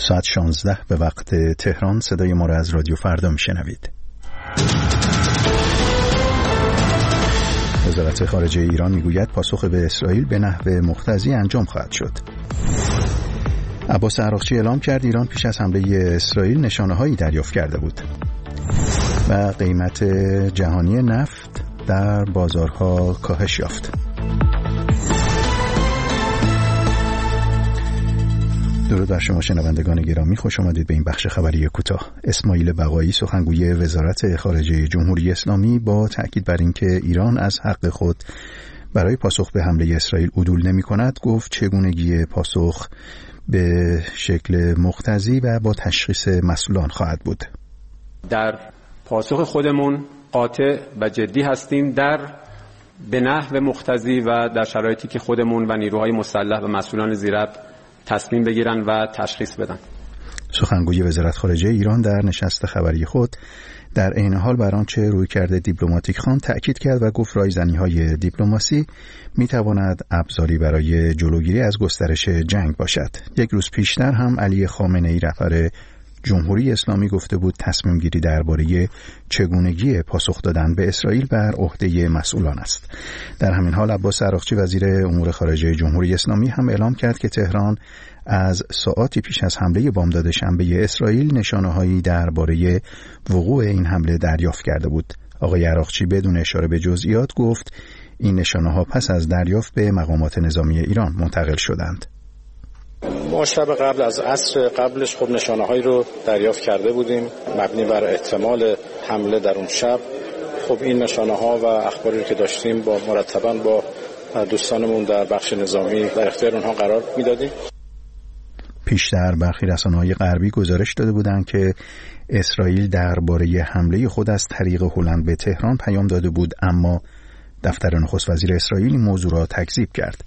ساعت 16 به وقت تهران. صدای ما را از رادیو فردا میشنوید. وزارت خارجه ایران میگوید پاسخ به اسرائیل به نحو مقتضی انجام خواهد شد. عباس عراقچی اعلام کرد ایران پیش از حمله اسرائیل نشانه‌هایی دریافت کرده بود. و قیمت جهانی نفت در بازارها کاهش یافت. درود بر شما شنوندگان گرامی، خوش آمدید به این بخش خبری کوتاه. اسماعیل بقایی سخنگوی وزارت خارجه جمهوری اسلامی با تأکید بر اینکه ایران از حق خود برای پاسخ به حمله اسرائیل عدول نمی‌کند، گفت چگونگی پاسخ به شکل مقتضی و با تشخیص مسئولان خواهد بود. در پاسخ خودمون قاطع و جدی هستیم به نحو مقتضی و در شرایطی که خودمون و نیروهای مسلح و مسئولان زیربط تصمیم بگیرن و تشخیص بدن. سخنگوی وزارت خارجه ایران در نشست خبری خود در عین حال بر آنچه رویکرد دیپلماتیک خوان تأکید کرد و گفت رایزنی‌های دیپلماسی می‌تواند ابزاری برای جلوگیری از گسترش جنگ باشد. یک روز پیشتر هم علی خامنه‌ای رهبر جمهوری اسلامی گفته بود تصمیم گیری درباره چگونگی پاسخ دادن به اسرائیل بر عهده مسئولان است. در همین حال عباس عراقچی وزیر امور خارجه جمهوری اسلامی هم اعلام کرد که تهران از ساعاتی پیش از حمله بامداد شنبه اسرائیل نشانه‌هایی درباره وقوع این حمله دریافت کرده بود. آقای عراقچی بدون اشاره به جزئیات گفت این نشانه‌ها پس از دریافت به مقامات نظامی ایران منتقل شدند. ما شب قبل از عصر قبلش خب نشانه‌هایی رو دریافت کرده بودیم مبنی بر احتمال حمله در اون شب. خب این نشانه‌ها و اخباری رو که داشتیم مرتباً با دوستانمون در بخش نظامی در اختیار اونها قرار میدادیم. پیشتر برخی رسانه‌های غربی گزارش داده بودند که اسرائیل درباره حمله خود از طریق هلند به تهران پیام داده بود، اما دفتر نخست وزیر اسرائیل این موضوع را تکذیب کرد.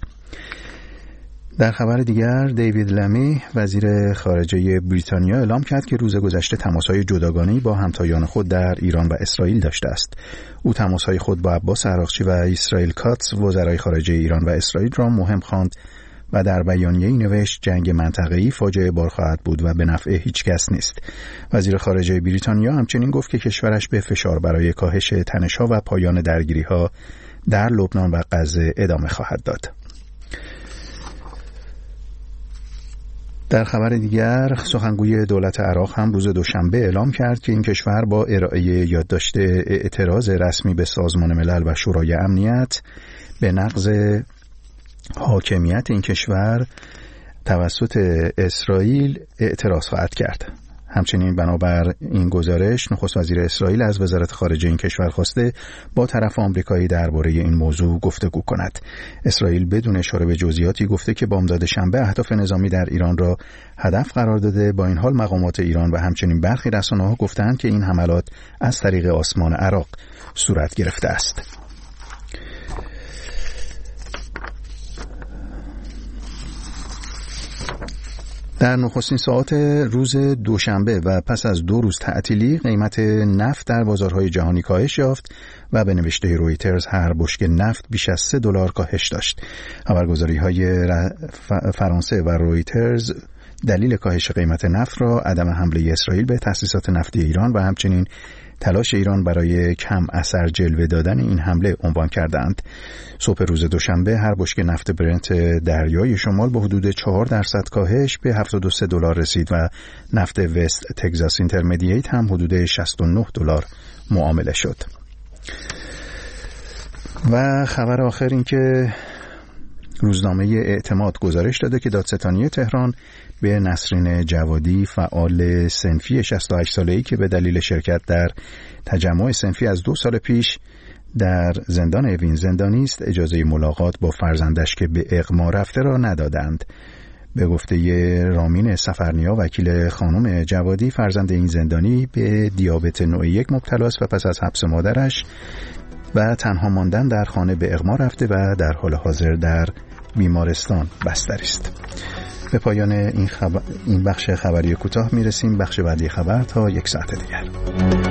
در خبر دیگر دیوید لمی وزیر خارجه بریتانیا اعلام کرد که روز گذشته تماس‌های جداگانه‌ای با همتایان خود در ایران و اسرائیل داشته است. او تماس‌های خود با عباس عراقچی و اسرائیل کاتس وزرای خارجه ایران و اسرائیل را مهم خواند و در بیانیه‌ای نوشت جنگ منطقه‌ای فاجعه بار خواهد بود و به نفع هیچ کس نیست. وزیر خارجه بریتانیا همچنین گفت که کشورش به فشار برای کاهش تنش‌ها و پایان درگیری‌ها در لبنان و غزه ادامه خواهد داد. در خبر دیگر سخنگوی دولت عراق هم روز دوشنبه اعلام کرد که این کشور با ارائه یادداشت اعتراض رسمی به سازمان ملل و شورای امنیت به نقض حاکمیت این کشور توسط اسرائیل اعتراض خواهد کرد. همچنین بنابر این گزارش نخست وزیر اسرائیل از وزارت خارجه این کشور خواسته با طرف آمریکایی درباره این موضوع گفتگو کند. اسرائیل بدون اشاره به جزئیاتی گفته که بامداد شنبه اهداف نظامی در ایران را هدف قرار داده. با این حال مقامات ایران و همچنین برخی رسانه‌ها گفتند که این حملات از طریق آسمان عراق صورت گرفته است. در نخستین ساعات روز دوشنبه و پس از 2 روز تعطیلی قیمت نفت در بازارهای جهانی کاهش یافت و به نوشته رویترز هر بشکه نفت بیش از $3 کاهش داشت. خبرگزاری‌های فرانسه و رویترز دلیل کاهش قیمت نفت را عدم حمله اسرائیل به تأسیسات نفتی ایران و همچنین تلاش ایران برای کم اثر جلوه دادن این حمله عنوان کردند. صبح روز دوشنبه هر بشکه نفت برنت دریای شمال با حدود 4% کاهش به $72 رسید و نفت وست تگزاس اینترمدییت هم حدود $69 معامله شد. و خبر آخر این که روزنامه اعتماد گزارش داده که دادستانی تهران به نسرین جوادی فعال صنفی 68 ساله‌ای که به دلیل شرکت در تجمع صنفی از 2 سال پیش در زندان اوین زندانی است اجازه ملاقات با فرزندش که به اغما رفته را ندادند. به گفته رامین سفرنیا وکیل خانم جوادی فرزند این زندانی به دیابت نوع 1 مبتلا است و پس از حبس مادرش و تنها ماندن در خانه به اغما رفته و در حال حاضر در بیمارستان بستری است. به پایان این بخش خبری کوتاه میرسیم. بخش بعدی خبر تا 1 ساعت دیگر.